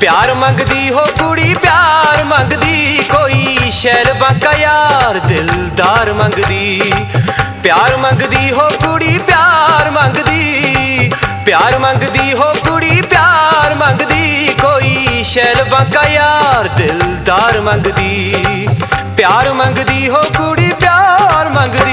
प्यार मंगदी हो कुड़ी प्यार मंगदी, कोई शहर बाका यार दिलदार मंगदी। प्यार मंगदी हो कुड़ी प्यार मंगदी, प्यार मंगदी हो कुड़ी प्यार मंगदी, कोई शहर बाका यार दिलदार मंगदी। प्यार मंगदी हो कुड़ी प्यार मंगदी।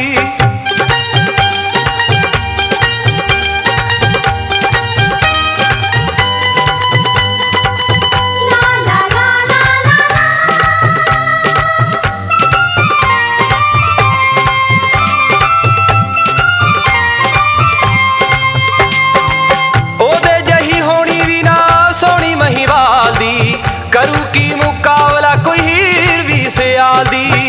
करू की मुकाबला कोई हीर भी से आदी,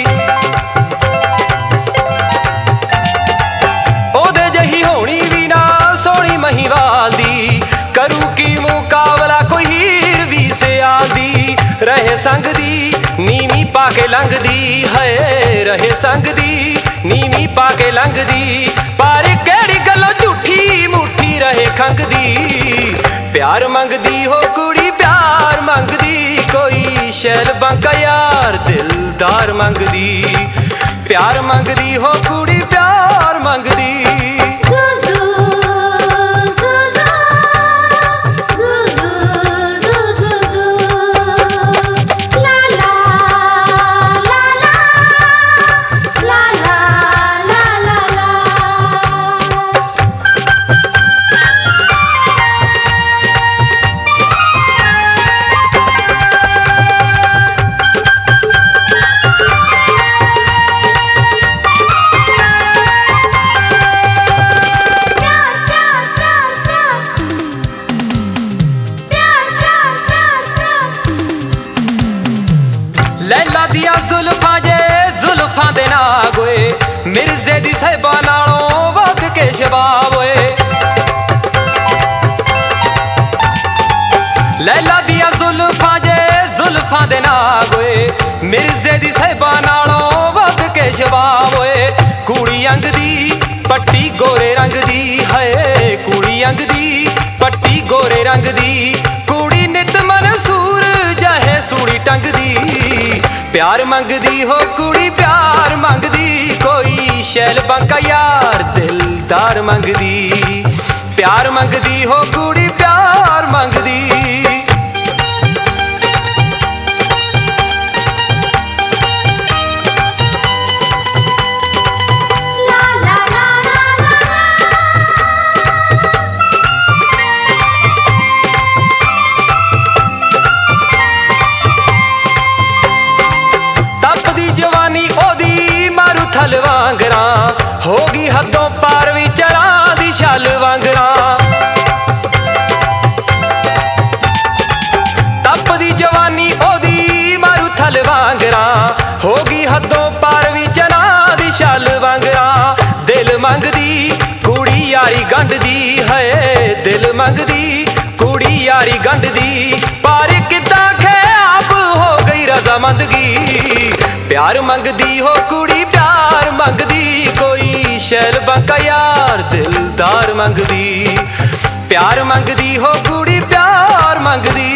ओदे जही होनी भी ना सोनी महिवाल दी। करू की मुकाबला कोई हीर भी से आदी, रहे संग दी नीमी पाके लंघ दी है, रहे संग दी नीमी पाके लंघ दी। पर केड़ी गलो झूठी मुठी रहे खंग दी। प्यार मंगदी हो कुड़ी प्यार मंगदी, कोई शैल बांका यार दिलदार मंगदी। प्यार मंगदी हो कुड़ी प्यार मंगदी। लैला दिया जुल्फां जे जुल्फां दे नाग होए, मिर्जे दी साहिबा नालों वध के शबाब होए। लैला दिया जुल्फां जे जुल्फां दे नाग होए, मिर्जे दी साहिबा नालों वध के शबाब होए। कुड़ी अंग दी पट्टी गोरे रंग दी है, कुड़ी अंग दी पट्टी गोरे रंग दी। कुड़ी नित मनसूर जहे सूड़ी टंग दी। प्यार मंगदी हो कुड़ी प्यार मंगदी, कोई शैल बांका यार दिलदार मंगदी। प्यार मंगदी हो कुड़ी प्यार मंगदी। वांगरा होगी हदों पार भी चरा दी छल वांगरा। तपदी जवानी ओदी मारू थल वांगरा, होगी हदों पार भी चरा दी छल वांगरा। दिल मंगदी कुड़ी यारी गंढ दी है, दिल मंगदी कुड़ी यारी गंढ दी। पर किदा खे आप हो गई रजामंदगी। प्यार मंगदी हो कुड़ी प्यार मंगदी, कोई शैल बांका यार दिलदार मंगदी। प्यार मंगदी हो कुड़ी प्यार मंगदी।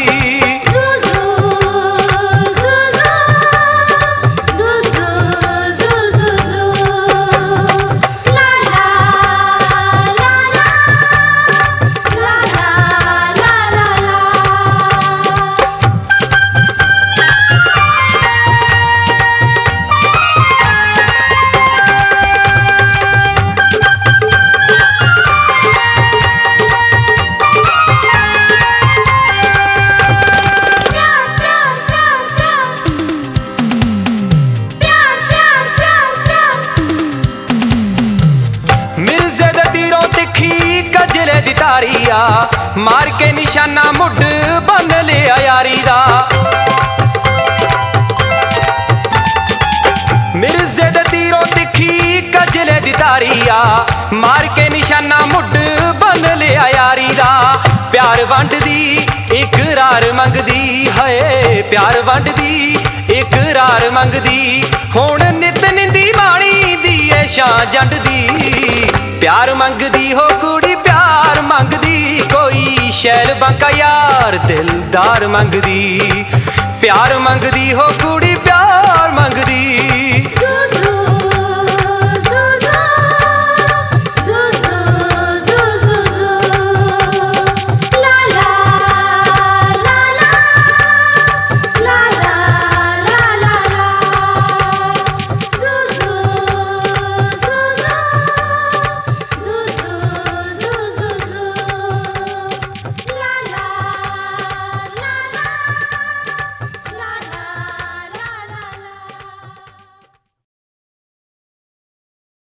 मार के निशाना मुड बन लिया यारी दा। मिर्जे दे तीरों तिखी कजले दी तारिया, मार के निशाना मुड बन लिया यारी दा। प्यार वंड दी इकरार मंगदी है, प्यार वंड दी इकरार मंगदी। हुण नित निंदी बाणी दी ऐ शां जंड दी। प्यार मंगदी हो कुड़ी प्यार मंगदी, कोई शैल बांका यार दिलदार मंगदी, प्यार मंगदी हो कुड़ी प्यार मंगदी।